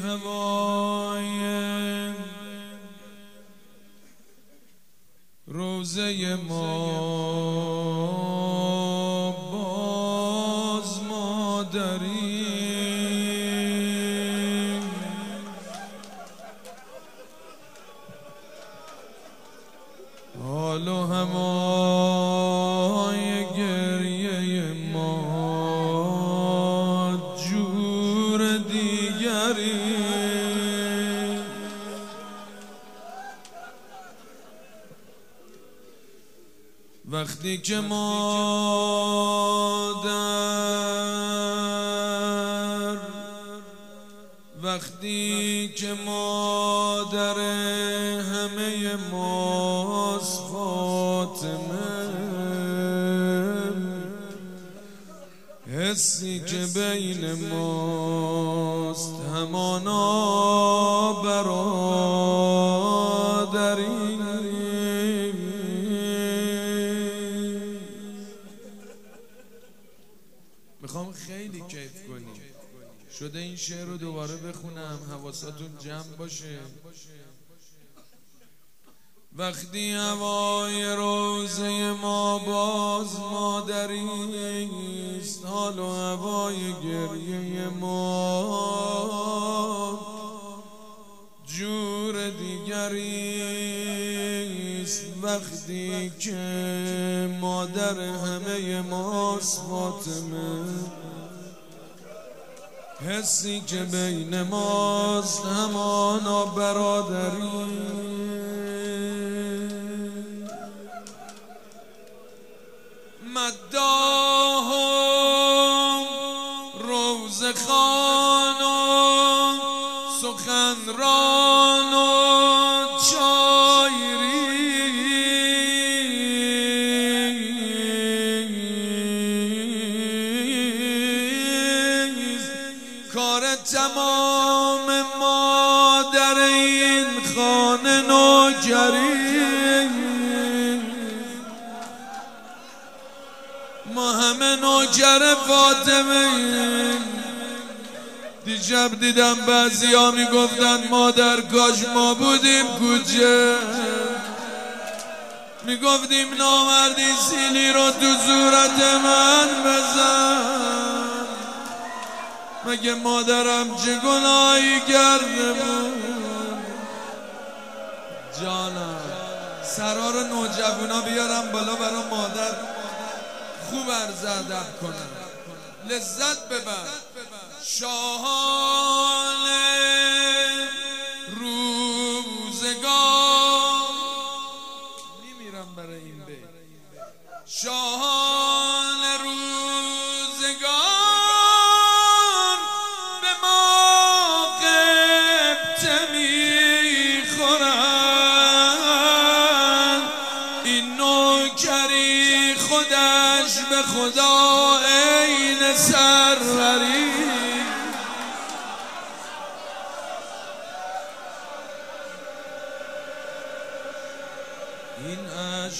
هوای روزه ما باز مادریم، حال و هوای گریه ما جور دیگری. وقتی که مادر همه ماست فاطمه، حسی که بین ماست همانا برادری. میخوام خیلی کیف کنیم. شده این شعر رو دوباره بخونم، حواساتون جمع باشه. وقتی هوای روزه ما باز مادریست، حال و هوای گریه ما جور دیگریست. وقتی که مادر همه ماست فاطمه، حسی که بین ماست همانا برادری. مداحم روزخوان و سخنران و کار تمام مادر این خانه نوکری. ما همه نوکر فاطمه. دیشب دیدم بعضیا میگفتن مادر کاش ما بودیم کوچه، میگفتیم نامردی سیلی رو تو صورت من بزن، مگه مادرم چه گناهی کرده بود. جانم سرار نوجوانا بیارم بالا برا مادر خوب عرض ادب کنم، لذت ببر. شاهان روزگار میمیرم برای این بیت. شاهان روزگار به ما غبطه میخورند، این نوکری خودش به خدا عین سروری. این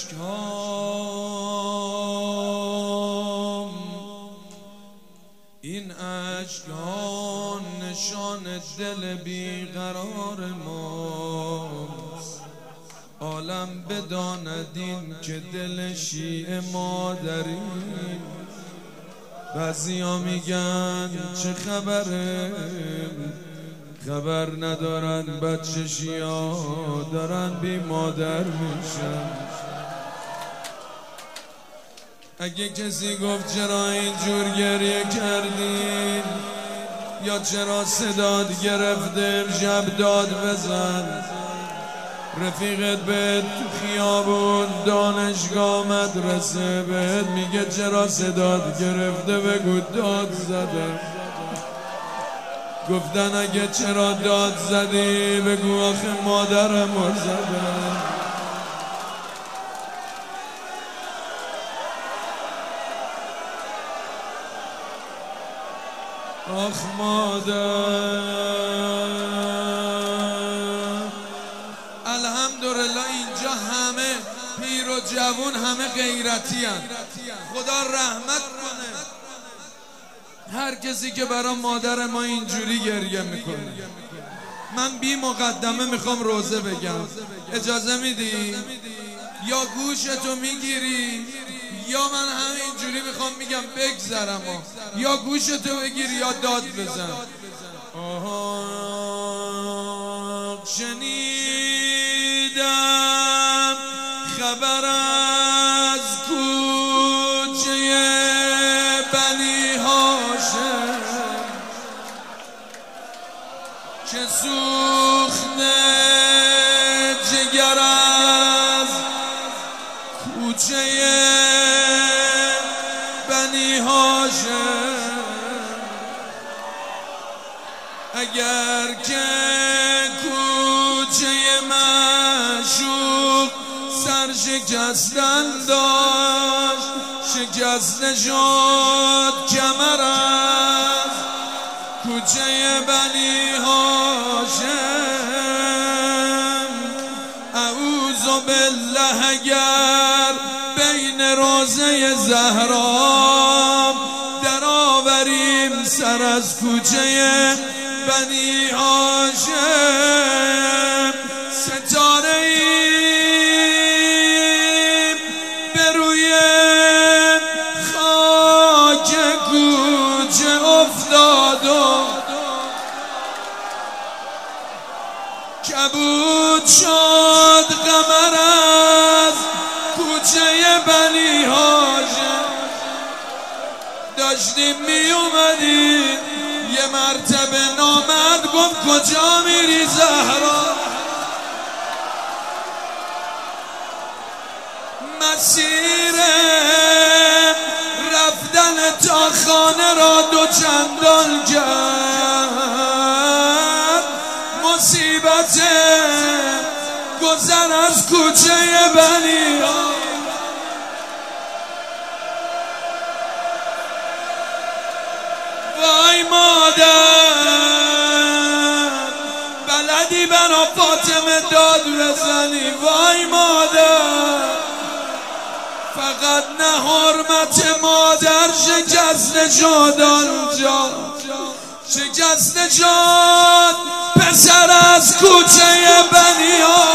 اشک‌ها نشان دل بیقرار ماست. عالم بداند این که دل شیعه مادریم. بعضیا میگن چه خبره، خبر ندارن بچه شیعه دارن بی مادر میشن. اگه کسی گفت چرا اینجور گریه کردین یا چرا صداد گرفته امشب داد بزن. رفیقت بهت تو خیابون دانشگاه مدرسه بهت میگه چرا صداد گرفته بگو داد زدم. گفتن اگه چرا داد زدی بگو آخه مادرم رو زدم. آخ مادر. الحمدلله اینجا همه پیر و جوون همه غیرتی هن. خدا رحمت کنه هر کسی که برای مادر ما اینجوری گریه میکنه. من بی مقدمه میخوام روزه بگم، اجازه میدی؟ یا گوشتو میگیری یا من همینجوری میخوام میگم بگذرم، یا گوشتو بگیر یا داد بزن. شنیدم خبر از کوچه بنی هاشم که سوخته جگر از کوچه بنی هاشم، اگر که کوچه معشوق سر شکستن داشت، شکسته شد کمر از کوچه بنی هاشم. اعوذ بالله اگر بین روضه زهرا در آوریم سر از کوچه بنی هاشم، ستاره ایم به روی خاک کوچه افتاد و کبود شد قمر از کوچه بنی هاشم. داشتیم می اومدیم یه مرتبه نامرد گفت کجا میری زهرا؟ مسیر رفتن تا خانه را دو چندان کرد، مصیبت گذر از کوچه بنی ها. وای مادر بلدی برا فاطمه داد بزنی؟ وای مادر فقط نه حرمت مادر شکسته شد آنجا، شکسته شد پسر از کوچه بنی ها.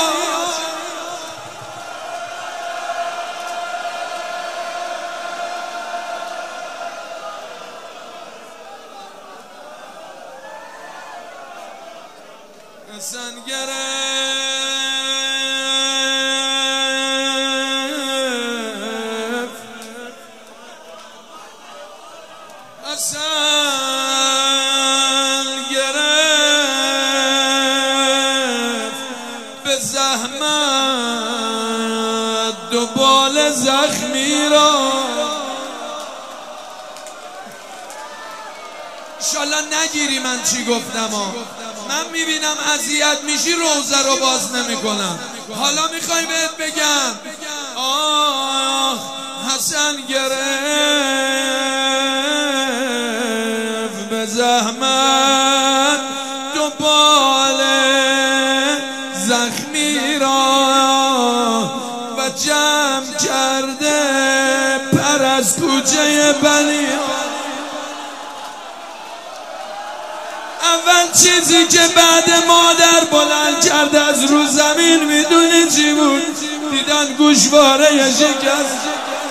حسن گرفت، حسن گرفت به زحمت دو بال زخمی را. انشالله نگیری من چی گفتم من میبینم اذیت میشی روزه رو باز نمیکنم. حالا میخوای بهت بگم آه حسن گرفت به زحمت دو بال زخمی را و جمع کرده پر از کوچه بنی ها. اول چیزی که بعد مادر بلند کرد از رو زمین میدونی چی بود؟ دیدن گوشواره شکست.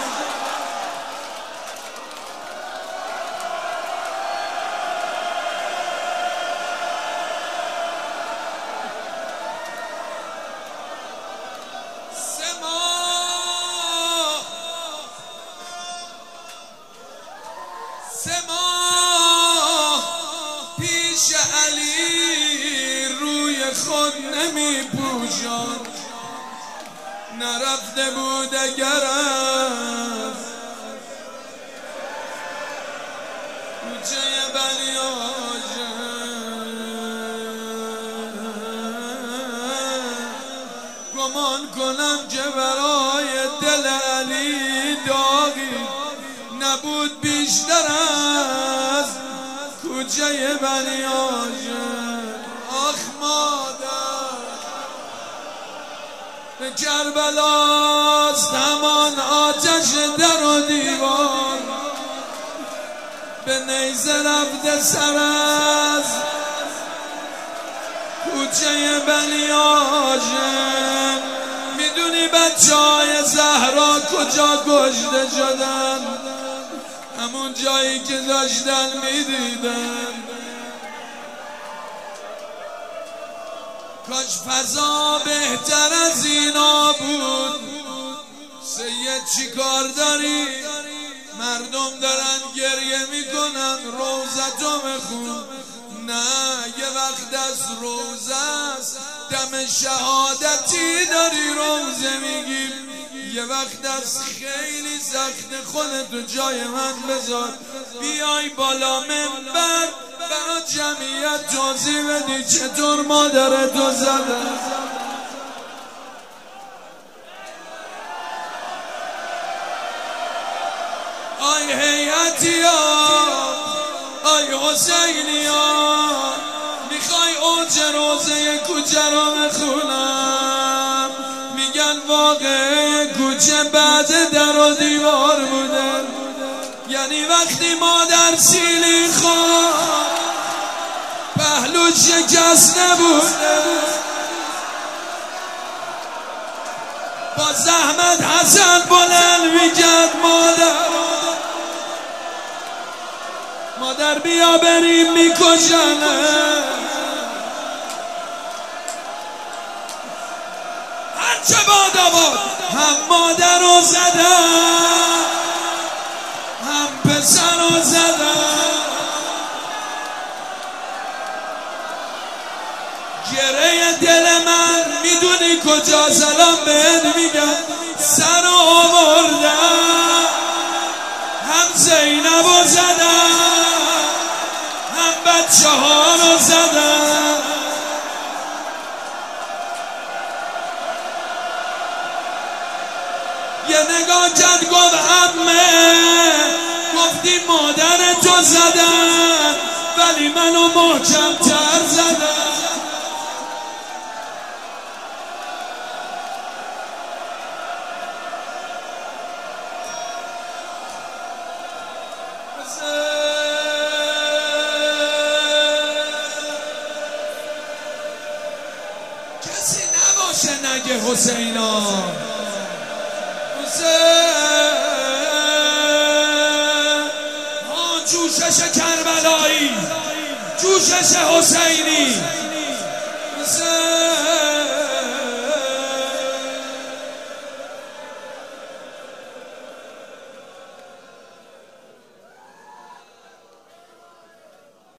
سه ماه پیش علی روی خود نمی پوشاند، نرفته بود اگر از کوچه بنی هاشم. گمان کنم که برای دل علی داغی نبود بیشتر از کوچه بنی هاشم. آخ مادر به کربلاست همان آتش در و دیوار، به نیزه رفته سر از کوچه بنی هاشم. میدونی بچه های زهرا کجا کشته شدن؟ همون جایی که داشتن میدیدن. کاش فضا بهتر از اینا بود. سید چی کار داری؟ مردم دارن گریه میکنن، روزتو بخون. نه یه وقت از روزه است، دم شهادتی داری روزه میگی. یه وقت از خیلی سخت خودتو جای من بذار، بیای بالا منبر برا جمعیت توضیح بدی چطور مادرتو زدن. آی هیئتی ها، آی حسینی ها، میخوای اوج روزه کوچه رو بخونم؟ میگن واقعه کوچه بعد در و دیوار بوده، یعنی وقتی مادر سیلی خواه پهلو شکست نبوده. با زحمت حسن بلند میکرد مادر بیا بریم میکشنه. هرچه باد آباد، هم مادر رو زدن هم پسر رو زدن. گره دل من میدونی کجا؟ سلام بهت میگم سر رو آوردن. هم زینب رو زدن هم بچه ها رو زدن. یه نگاه کرد گفت عمه، گفتی مادر تو زدن ولی منو محکم تر زدن. کسی نباشه نگه حسینا. جوشش کربلایی، جوشش حسینی.